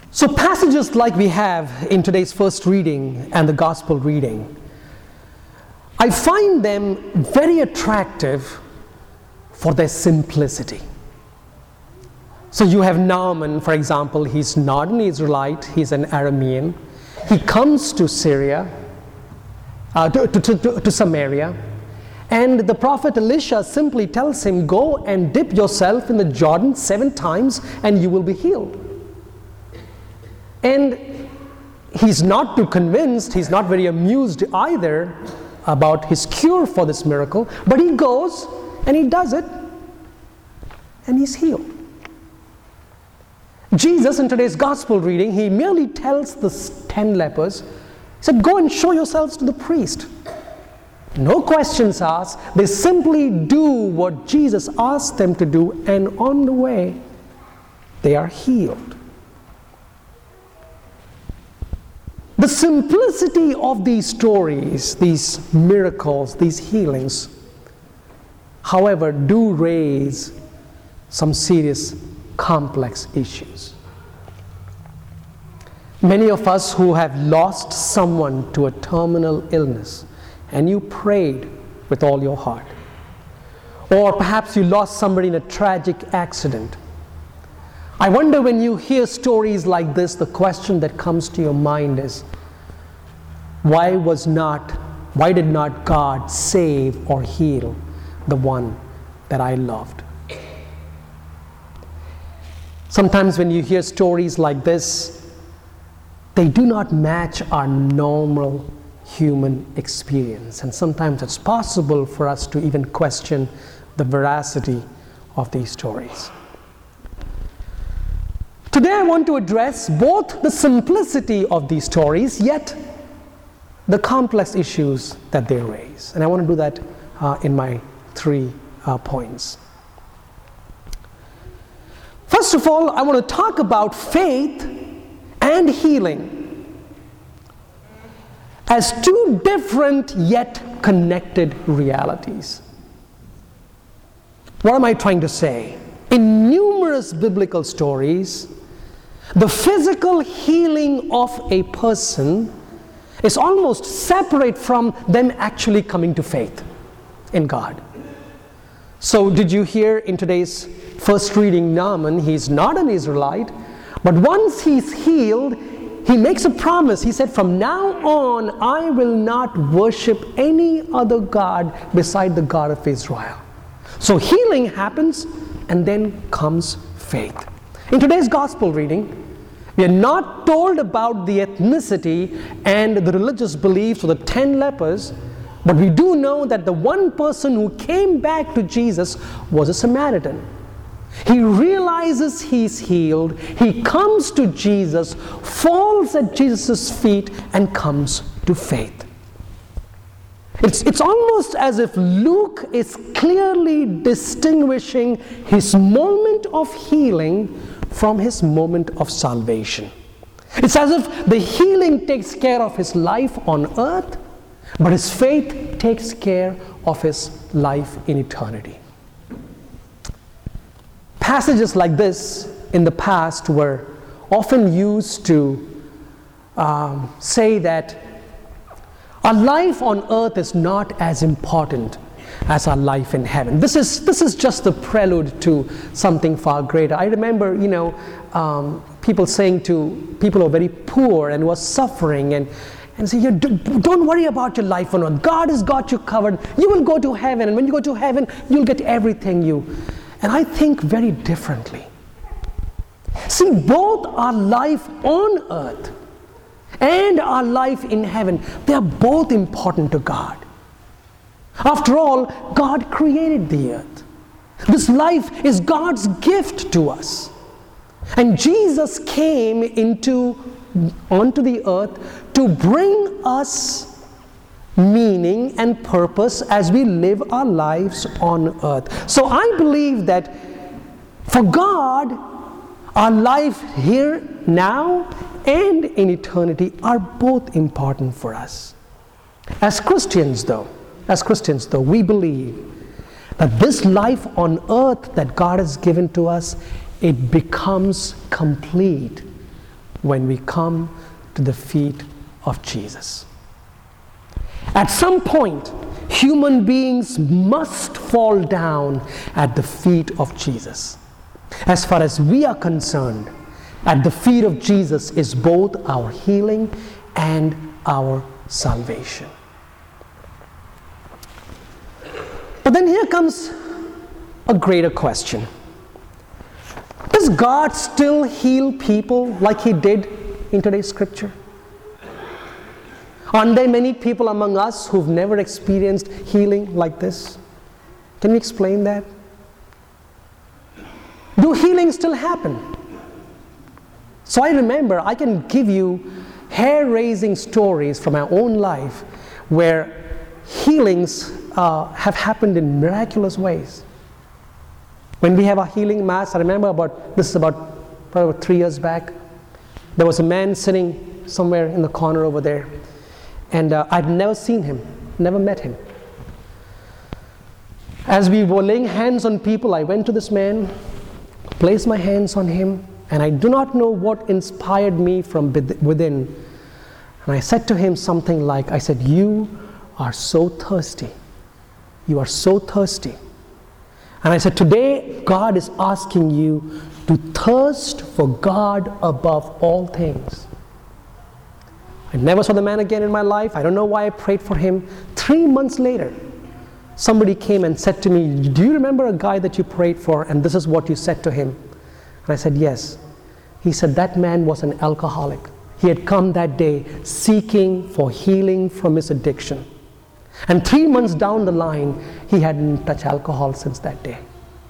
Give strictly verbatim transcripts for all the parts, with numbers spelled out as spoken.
So passages like we have in today's first reading and the gospel reading, I find them very attractive for their simplicity. So you have Naaman, for example. He's not an Israelite, he's an Aramean. He comes to Syria, uh, to, to, to, to Samaria, and the prophet Elisha simply tells him, go and dip yourself in the Jordan seven times and you will be healed. And he's not too convinced, he's not very amused either about his cure for this miracle, but he goes and he does it and he's healed. Jesus, in today's gospel reading, he merely tells the ten lepers, he said, go and show yourselves to the priest. No questions asked. They simply do what Jesus asked them to do, and on the way, they are healed. The simplicity of these stories, these miracles, these healings, however, do raise some serious complex issues. Many of us who have lost someone to a terminal illness, and you prayed with all your heart, or perhaps you lost somebody in a tragic accident. I wonder, when you hear stories like this, the question that comes to your mind is, why was not, why did not God save or heal the one that I loved? Sometimes when you hear stories like this, they do not match our normal human experience. And sometimes it's possible for us to even question the veracity of these stories. Today I want to address both the simplicity of these stories, yet the complex issues that they raise. And I want to do that uh, in my three uh, points. First of all, I want to talk about faith and healing as two different yet connected realities. What am I trying to say? In numerous biblical stories, the physical healing of a person is almost separate from them actually coming to faith in God. So did you hear in today's first reading, Naaman, he's not an Israelite, but once he's healed, he makes a promise. He said, from now on, I will not worship any other God beside the God of Israel. So healing happens, and then comes faith. In today's gospel reading, we are not told about the ethnicity and the religious beliefs of the ten lepers, but we do know that the one person who came back to Jesus was a Samaritan. He realizes he's healed, he comes to Jesus, falls at Jesus' feet, and comes to faith. It's, it's almost as if Luke is clearly distinguishing his moment of healing from his moment of salvation. It's as if the healing takes care of his life on earth, but his faith takes care of his life in eternity. Passages like this in the past were often used to um, say that our life on earth is not as important as our life in heaven. This is this is just the prelude to something far greater. I remember, you know, um, people saying to people who are very poor and who are suffering, and and say, you don't worry about your life on earth. God has got you covered. You will go to heaven, and when you go to heaven, you'll get everything you. And I think very differently. See, both our life on earth and our life in heaven, they are both important to God. After all, God created the earth. This life is God's gift to us. And Jesus came into onto the earth to bring us meaning and purpose as we live our lives on earth. So I believe that for God, our life here now and in eternity are both important for us. As Christians though, as Christians though, we believe that this life on earth that God has given to us, it becomes complete when we come to the feet of Jesus. At some point, human beings must fall down at the feet of Jesus. As far as we are concerned, at the feet of Jesus is both our healing and our salvation. But then here comes a greater question. Does God still heal people like He did in today's scripture? Aren't there many people among us who've never experienced healing like this? Can you explain that? Do healings still happen? So I remember, I can give you hair-raising stories from my own life where healings uh, have happened in miraculous ways. When we have a healing mass, I remember about, this is about probably about three years back, there was a man sitting somewhere in the corner over there, and uh, I'd never seen him, never met him. As we were laying hands on people, I went to this man, placed my hands on him, and I do not know what inspired me from within. And I said to him something like, I said, "You are so thirsty. You are so thirsty." And I said, "Today, God is asking you to thirst for God above all things." I never saw the man again in my life. I don't know why I prayed for him. Three months later, somebody came and said to me, "Do you remember a guy that you prayed for, and this is what you said to him?" And I said, "Yes." He said that man was an alcoholic. He had come that day seeking for healing from his addiction. And three months down the line, he hadn't touched alcohol since that day.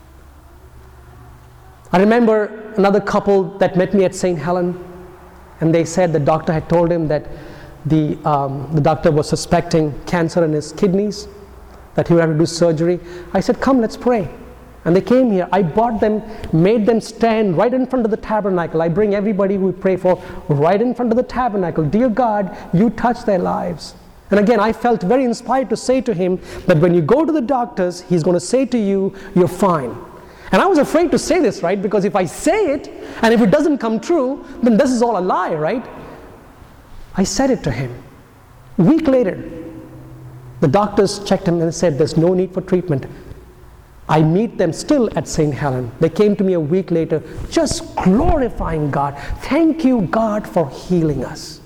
I remember another couple that met me at Saint Helen, and they said the doctor had told him that the, um, the doctor was suspecting cancer in his kidneys, that he would have to do surgery. I said, "Come, let's pray." And they came here. I brought them, made them stand right in front of the tabernacle. I bring everybody who we pray for right in front of the tabernacle. "Dear God, you touch their lives." And again, I felt very inspired to say to him that when you go to the doctors, he's going to say to you, "You're fine." And I was afraid to say this, right? Because if I say it, and if it doesn't come true, then this is all a lie, right? I said it to him. A week later, the doctors checked him and said, "There's no need for treatment." I meet them still at Saint Helen. They came to me a week later, just glorifying God. "Thank you, God, for healing us."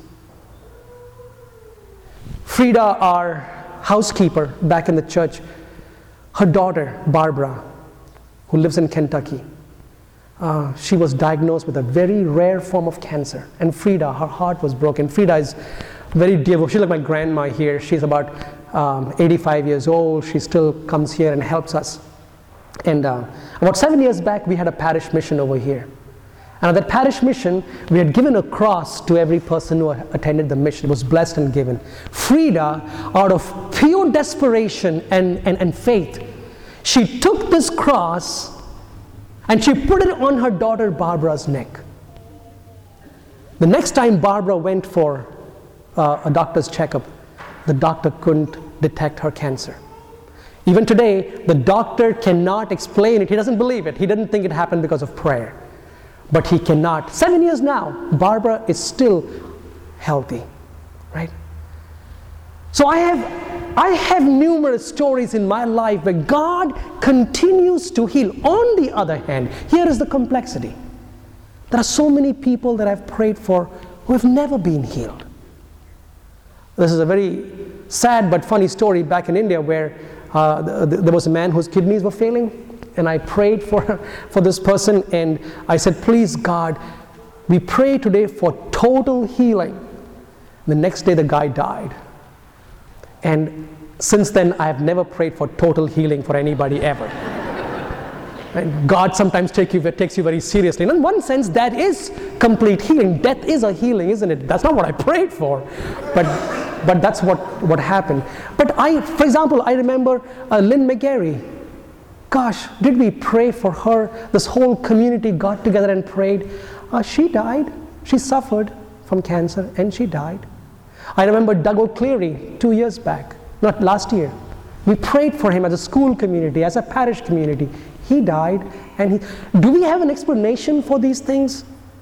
Frida, our housekeeper back in the church, her daughter, Barbara, who lives in Kentucky, uh, she was diagnosed with a very rare form of cancer. And Frida, her heart was broken. Frida is very dear. She's like my grandma here. She's about um, eighty-five years old. She still comes here and helps us. And uh, about seven years back, we had a parish mission over here. And at that parish mission, we had given a cross to every person who attended the mission. It was blessed and given. Frida, out of pure desperation and, and, and faith, she took this cross and she put it on her daughter Barbara's neck. The next time Barbara went for uh, a doctor's checkup, the doctor couldn't detect her cancer. Even today, the doctor cannot explain it. He doesn't believe it. He didn't think it happened because of prayer. But he cannot. Seven years now, Barbara is still healthy, right? So I have, I have numerous stories in my life where God continues to heal. On the other hand, here is the complexity. There are so many people that I've prayed for who have never been healed. This is a very sad but funny story back in India where uh, th- th- there was a man whose kidneys were failing. And I prayed for, for this person, and I said, "Please, God, we pray today for total healing." The next day, the guy died. And since then, I have never prayed for total healing for anybody ever. And God sometimes take you, takes you very seriously. And in one sense, that is complete healing. Death is a healing, isn't it? That's not what I prayed for. But, but that's what, what happened. But I, for example, I remember uh, Lynn McGarry. Gosh, did we pray for her? This whole community got together and prayed. Uh, she died. She suffered from cancer and she died. I remember Doug O'Cleary two years back, not last year. We prayed for him as a school community, as a parish community. He died. And he, do we have an explanation for these things?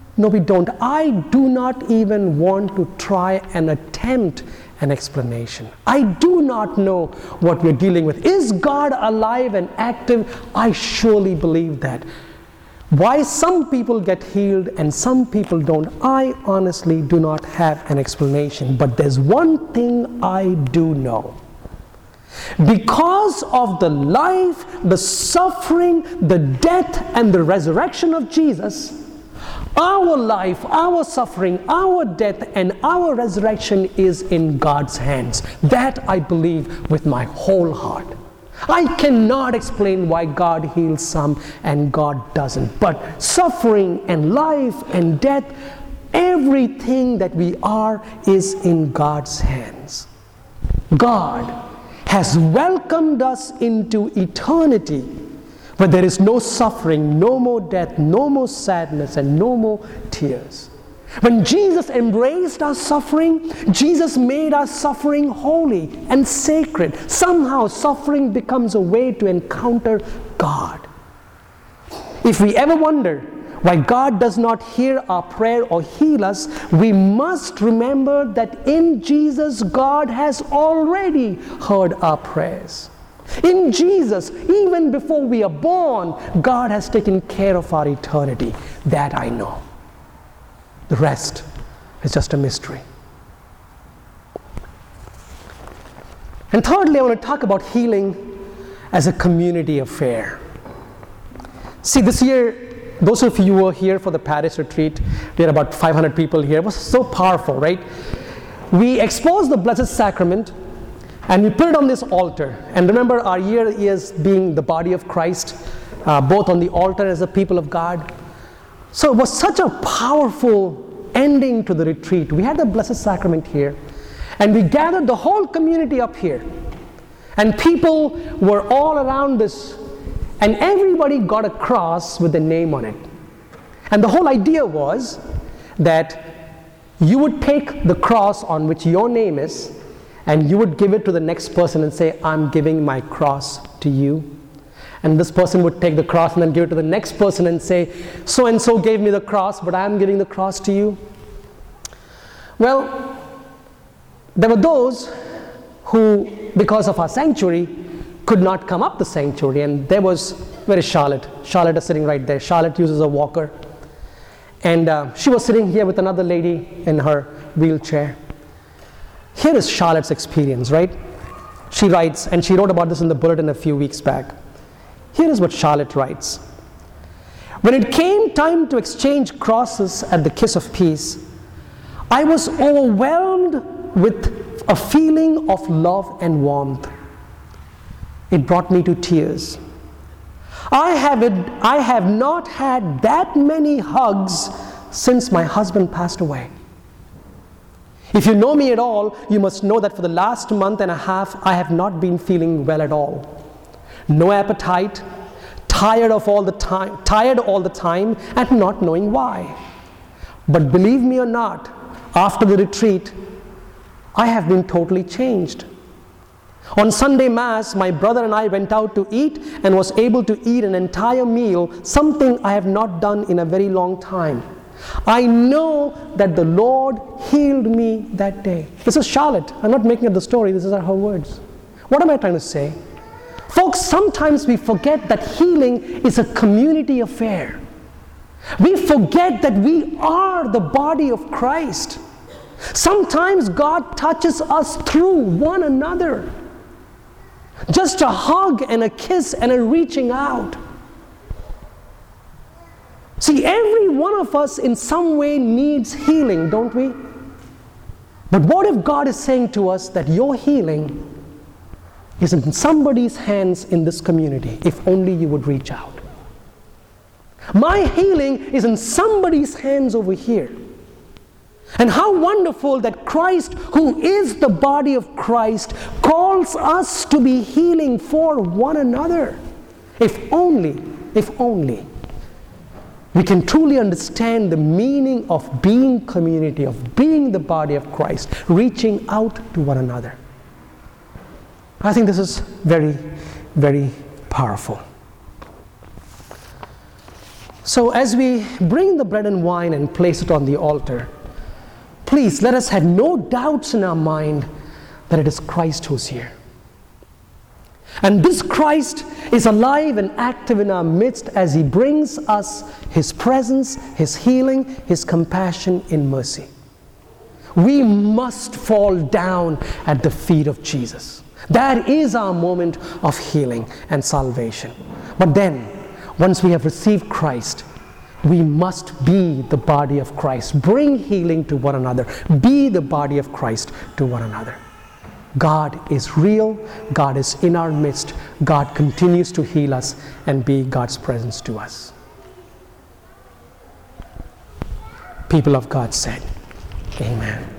No, we don't. I do not even want to try and attempt an explanation. I do not know what we're dealing with. Is God alive and active? I surely believe that. Why some people get healed and some people don't, I honestly do not have an explanation. But there's one thing I do know. Because of the life, the suffering, the death, and the resurrection of Jesus, our life, our suffering, our death, and our resurrection is in God's hands. That I believe with my whole heart. I cannot explain why God heals some and God doesn't. But suffering and life and death, everything that we are is in God's hands. God has welcomed us into eternity, where there is no suffering, no more death, no more sadness, and no more tears. When Jesus embraced our suffering, Jesus made our suffering holy and sacred. Somehow suffering becomes a way to encounter God. If we ever wonder why God does not hear our prayer or heal us, we must remember that in Jesus, God has already heard our prayers. In Jesus, even before we are born, God has taken care of our eternity. That I know. The rest is just a mystery. And thirdly, I want to talk about healing as a community affair. See, this year, those of you who were here for the Paris retreat, we had about five hundred people here. It was so powerful, right? We exposed the Blessed Sacrament and we put it on this altar. And remember, our year is being the body of Christ, uh, both on the altar as the people of God. So it was such a powerful ending to the retreat. We had the Blessed Sacrament here, and we gathered the whole community up here. And people were all around this, and everybody got a cross with a name on it. And the whole idea was that you would take the cross on which your name is, and you would give it to the next person and say, I'm giving my cross to you. And this person would take the cross and then give it to the next person and say, so-and-so gave me the cross, but I'm giving the cross to you. Well, there were those who, because of our sanctuary, could not come up the sanctuary. And there was, where is Charlotte? Charlotte is sitting right there. Charlotte uses a walker. And uh, she was sitting here with another lady in her wheelchair. Here is Charlotte's experience, right? She writes, and she wrote about this in the bulletin a few weeks back. Here is what Charlotte writes. When it came time to exchange crosses at the Kiss of Peace, I was overwhelmed with a feeling of love and warmth. It brought me to tears. I have, I have not had that many hugs since my husband passed away. If you know me at all, you must know that for the last month and a half, I have not been feeling well at all. No appetite, tired of all the time, tired all the time, and not knowing why. But believe me or not, after the retreat, I have been totally changed. On Sunday Mass, my brother and I went out to eat and was able to eat an entire meal, something I have not done in a very long time. I know that the Lord healed me that day. This is Charlotte. I'm not making up the story. These are her words. What am I trying to say? Folks, sometimes we forget that healing is a community affair. We forget that we are the body of Christ. Sometimes God touches us through one another. Just a hug and a kiss and a reaching out. See, every one of us in some way needs healing, don't we? But what if God is saying to us that your healing is in somebody's hands in this community, if only you would reach out? My healing is in somebody's hands over here. And how wonderful that Christ, who is the body of Christ, calls us to be healing for one another. If only, if only, we can truly understand the meaning of being community, of being the body of Christ, reaching out to one another. I think this is very, very powerful. So as we bring the bread and wine and place it on the altar, please let us have no doubts in our mind that it is Christ who's here. And this Christ is alive and active in our midst as he brings us his presence, his healing, his compassion in mercy. We must fall down at the feet of Jesus. That is our moment of healing and salvation. But then, once we have received Christ, we must be the body of Christ. Bring healing to one another. Be the body of Christ to one another. God is real. God is in our midst. God continues to heal us and be God's presence to us. People of God said, Amen.